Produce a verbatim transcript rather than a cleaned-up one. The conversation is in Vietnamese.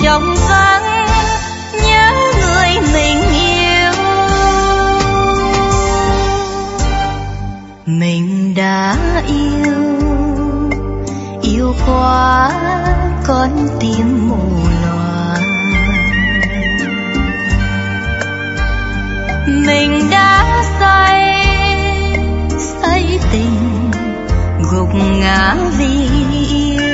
trong vắng nhớ người mình yêu. Mình đã yêu, yêu quá con tim mù loà. Mình đã say, say tình gục ngã vì yêu.